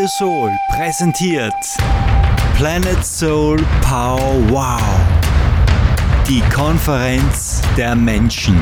Radio Soul präsentiert Planet Soul Pow Wow, die Konferenz der Menschen.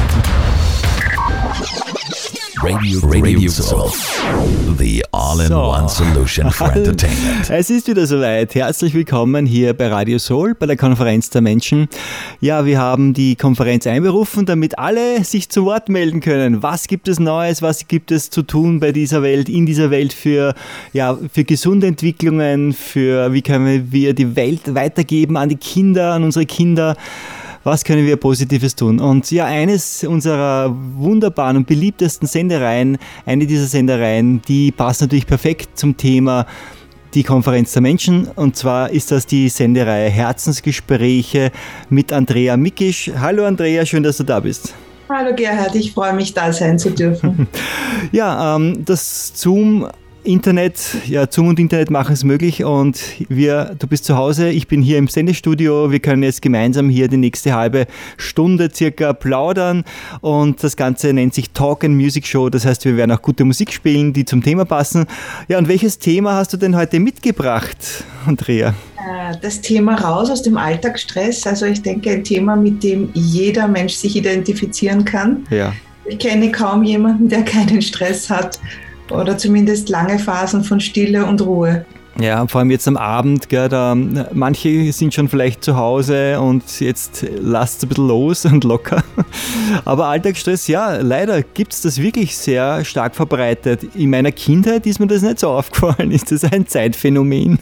Radio Soul, the all-in-one solution for entertainment. Es ist wieder soweit. Herzlich willkommen hier bei Radio Soul, bei der Konferenz der Menschen. Ja, wir haben die Konferenz einberufen, damit alle sich zu Wort melden können. Was gibt es Neues, was gibt es zu tun bei dieser Welt, in dieser Welt für gesunde Entwicklungen, für wie können wir die Welt weitergeben an die Kinder, an unsere Kinder. Was können wir Positives tun? Und ja, eines unserer wunderbaren und beliebtesten Sendereien, eine dieser Sendereien, die passt natürlich perfekt zum Thema die Konferenz der Menschen. Und zwar ist das die Sendereihe Herzensgespräche mit Andrea Mikisch. Hallo Andrea, schön, dass du da bist. Hallo Gerhard, ich freue mich, da sein zu dürfen. Ja, das Zoom und Internet machen es möglich und du bist zu Hause, ich bin hier im Sendestudio, wir können jetzt gemeinsam hier die nächste halbe Stunde circa plaudern und das Ganze nennt sich Talk and Music Show, das heißt, wir werden auch gute Musik spielen, die zum Thema passen. Ja, und welches Thema hast du denn heute mitgebracht, Andrea? Das Thema raus aus dem Alltagsstress, also ich denke ein Thema, mit dem jeder Mensch sich identifizieren kann. Ja. Ich kenne kaum jemanden, der keinen Stress hat. Oder zumindest lange Phasen von Stille und Ruhe. Ja, vor allem jetzt am Abend, gell, manche sind schon vielleicht zu Hause und jetzt lasst es ein bisschen los und locker. Aber Alltagsstress, ja, leider gibt es das wirklich sehr stark verbreitet. In meiner Kindheit ist mir das nicht so aufgefallen. Ist das ein Zeitphänomen?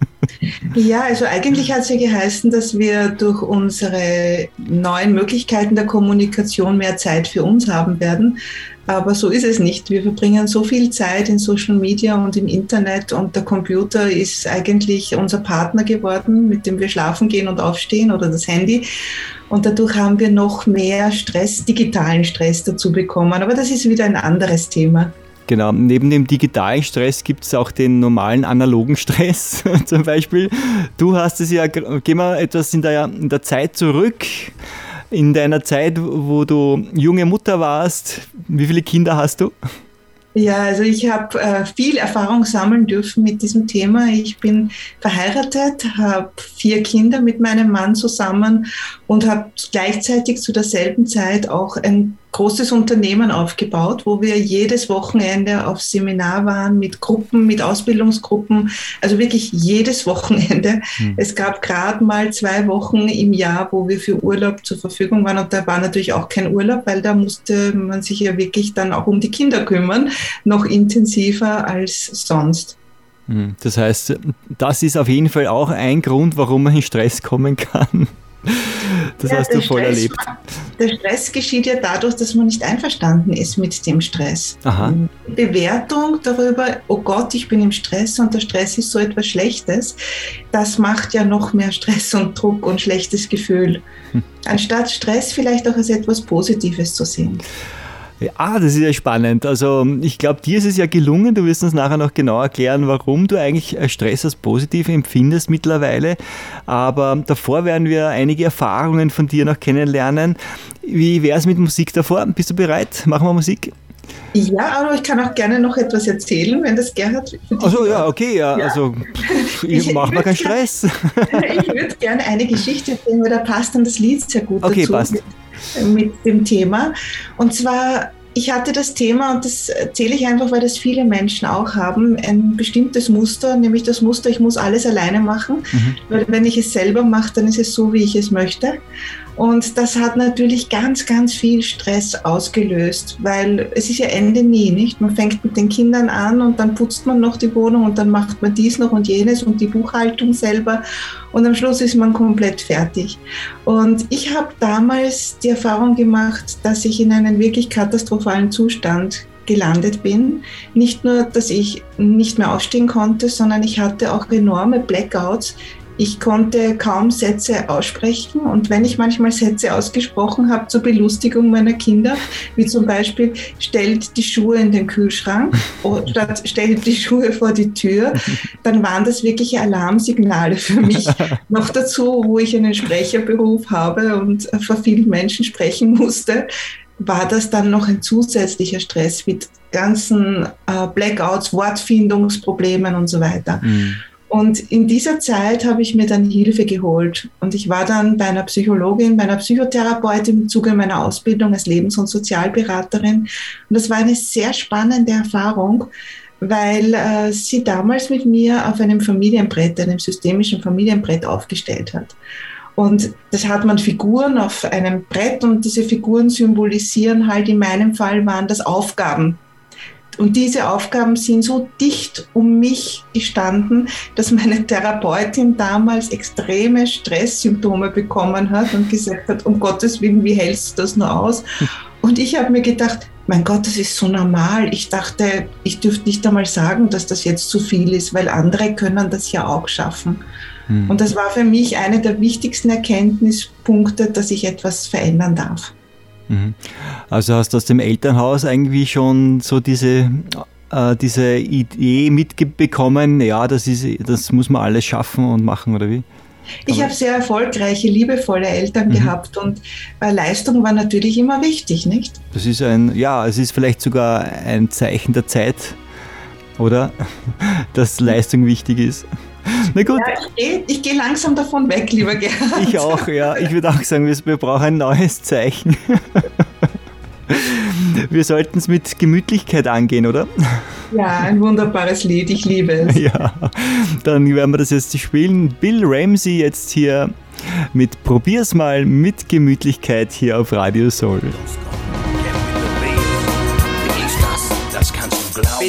Ja, also eigentlich hat es ja geheißen, dass wir durch unsere neuen Möglichkeiten der Kommunikation mehr Zeit für uns haben werden. Aber so ist es nicht. Wir verbringen so viel Zeit in Social Media und im Internet und der Computer ist eigentlich unser Partner geworden, mit dem wir schlafen gehen und aufstehen oder das Handy. Und dadurch haben wir noch mehr Stress, digitalen Stress dazu bekommen. Aber das ist wieder ein anderes Thema. Genau, neben dem digitalen Stress gibt es auch den normalen analogen Stress zum Beispiel. Du hast es ja, gehen wir etwas in der Zeit zurück, in deiner Zeit, wo du junge Mutter warst. Wie viele Kinder hast du? Ja, also ich habe viel Erfahrung sammeln dürfen mit diesem Thema. Ich bin verheiratet, habe 4 Kinder mit meinem Mann zusammen und habe gleichzeitig zu derselben Zeit auch ein großes Unternehmen aufgebaut, wo wir jedes Wochenende auf Seminar waren mit Gruppen, mit Ausbildungsgruppen, also wirklich jedes Wochenende. Es gab gerade mal 2 Wochen im Jahr, wo wir für Urlaub zur Verfügung waren und da war natürlich auch kein Urlaub, weil da musste man sich ja wirklich dann auch um die Kinder kümmern, noch intensiver als sonst. Das heißt, das ist auf jeden Fall auch ein Grund, warum man in Stress kommen kann. Das hast du voll erlebt. Der Stress geschieht ja dadurch, dass man nicht einverstanden ist mit dem Stress. Aha. Die Bewertung darüber, oh Gott, ich bin im Stress und der Stress ist so etwas Schlechtes, das macht ja noch mehr Stress und Druck und schlechtes Gefühl. Anstatt Stress vielleicht auch als etwas Positives zu sehen. Ja, das ist ja spannend. Also ich glaube, dir ist es ja gelungen, du wirst uns nachher noch genau erklären, warum du eigentlich Stress als positiv empfindest mittlerweile. Aber davor werden wir einige Erfahrungen von dir noch kennenlernen. Wie wäre es mit Musik davor? Bist du bereit? Machen wir Musik? Ja, aber ich kann auch gerne noch etwas erzählen, wenn das Gerhard... Achso, ja, okay, ja. Also ich mache mir keinen Stress. Ich würde gerne eine Geschichte erzählen, weil da passt dann das Lied sehr gut dazu. Passt. Mit dem Thema. Und zwar, ich hatte das Thema, und das erzähle ich einfach, weil das viele Menschen auch haben, ein bestimmtes Muster, nämlich das Muster, ich muss alles alleine machen, weil wenn ich es selber mache, dann ist es so, wie ich es möchte. Und das hat natürlich ganz, ganz viel Stress ausgelöst, weil es ist ja Ende nie, nicht? Man fängt mit den Kindern an und dann putzt man noch die Wohnung und dann macht man dies noch und jenes und die Buchhaltung selber und am Schluss ist man komplett fertig. Und ich habe damals die Erfahrung gemacht, dass ich in einen wirklich katastrophalen Zustand gelandet bin. Nicht nur, dass ich nicht mehr aufstehen konnte, sondern ich hatte auch enorme Blackouts. Ich konnte kaum Sätze aussprechen und wenn ich manchmal Sätze ausgesprochen habe zur Belustigung meiner Kinder, wie zum Beispiel, stellt die Schuhe in den Kühlschrank statt stellt die Schuhe vor die Tür, dann waren das wirkliche Alarmsignale für mich. Noch dazu, wo ich einen Sprecherberuf habe und vor vielen Menschen sprechen musste, war das dann noch ein zusätzlicher Stress mit ganzen Blackouts, Wortfindungsproblemen und so weiter. Und in dieser Zeit habe ich mir dann Hilfe geholt. Und ich war dann bei einer Psychologin, bei einer Psychotherapeutin im Zuge meiner Ausbildung als Lebens- und Sozialberaterin. Und das war eine sehr spannende Erfahrung, weil sie damals mit mir auf einem Familienbrett, einem systemischen Familienbrett aufgestellt hat. Und das hat man Figuren auf einem Brett und diese Figuren symbolisieren halt, in meinem Fall waren das Aufgaben. Und diese Aufgaben sind so dicht um mich gestanden, dass meine Therapeutin damals extreme Stresssymptome bekommen hat und gesagt hat, um Gottes Willen, wie hältst du das nur aus? Und ich habe mir gedacht, mein Gott, das ist so normal. Ich dachte, ich dürfte nicht einmal sagen, dass das jetzt zu viel ist, weil andere können das ja auch schaffen. Und das war für mich eine der wichtigsten Erkenntnispunkte, dass ich etwas verändern darf. Also hast du aus dem Elternhaus eigentlich schon so diese Idee mitbekommen, ja, das muss man alles schaffen und machen, oder wie? Ich habe sehr erfolgreiche, liebevolle Eltern gehabt und Leistung war natürlich immer wichtig, nicht? Das ist es ist vielleicht sogar ein Zeichen der Zeit, oder? Dass Leistung wichtig ist. Na gut. Ja, ich gehe langsam davon weg, lieber Gerhard. Ich auch, ja. Ich würde auch sagen, wir brauchen ein neues Zeichen. Wir sollten es mit Gemütlichkeit angehen, oder? Ja, ein wunderbares Lied, ich liebe es. Ja, dann werden wir das jetzt spielen. Bill Ramsey jetzt hier mit Probier's mal mit Gemütlichkeit hier auf Radio Soul. Das kannst du glauben.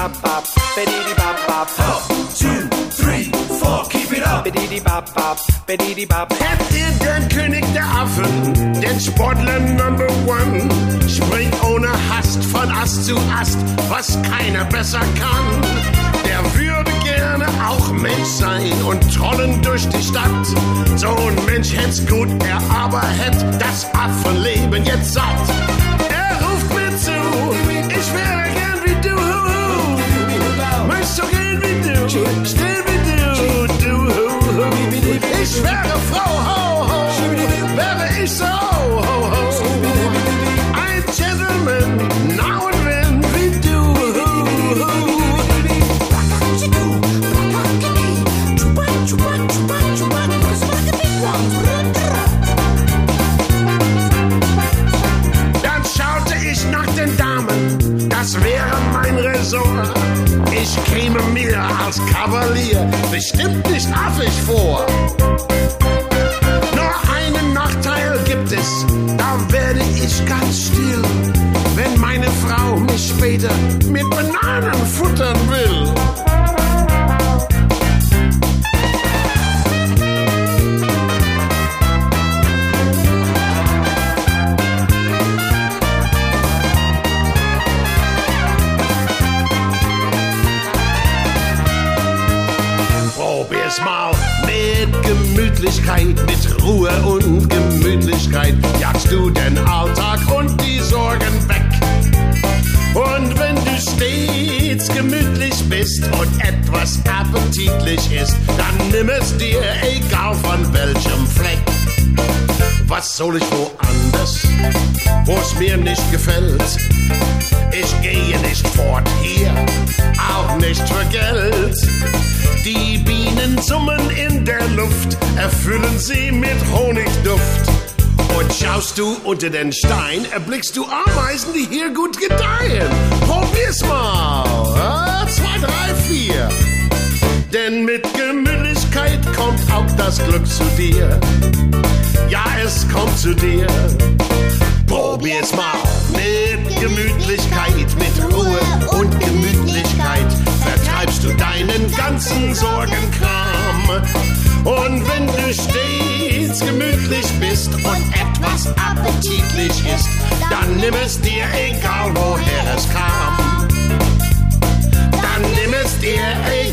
1, 2, 3, 4, keep it up. Kennt ihr den König der Affen, den Sportler Number One? Springt ohne Hast von Ast zu Ast, was keiner besser kann. Der würde gerne auch Mensch sein und trollen durch die Stadt. So ein Mensch hätt's gut, er aber hätt das Affenleben jetzt satt. Er ruft mir zu, ich wäre gern wie du. Möchtest so gehen wie du, still wie du. Ich wäre Frau, ho, ho, wäre ich so, ho, ho. Ein Gentleman, now and then wie du. Dann schaute ich nach den Damen, das wäre mein Ressort. Ich käme mir als Kavalier bestimmt nicht affig vor. Nur einen Nachteil gibt es, da werde ich ganz still, wenn meine Frau mich später mit Bananen futtern will. Probier's mal mit Gemütlichkeit, mit Ruhe und Gemütlichkeit. Jagst du den Alltag und die Sorgen weg. Und wenn du stets gemütlich bist und etwas appetitlich ist, dann nimm es dir, egal von welchem Fleck. Was soll ich woanders, wo's mir nicht gefällt? Ich gehe nicht fort hier, auch nicht für Geld. Die Bienen summen in der Luft, erfüllen sie mit Honigduft. Und schaust du unter den Stein, erblickst du Ameisen, die hier gut gedeihen. Probier's mal, 2, 3, 4. Denn mit Gemütlichkeit kommt auch das Glück zu dir. Ja, es kommt zu dir. Probier's mal mit Gemütlichkeit, mit Ruhe und Gemütlichkeit. Vertreibst du deinen ganzen Sorgenkram. Und wenn du stets gemütlich bist und etwas appetitlich ist, dann nimm es dir, egal woher es kam. Dann nimm es dir,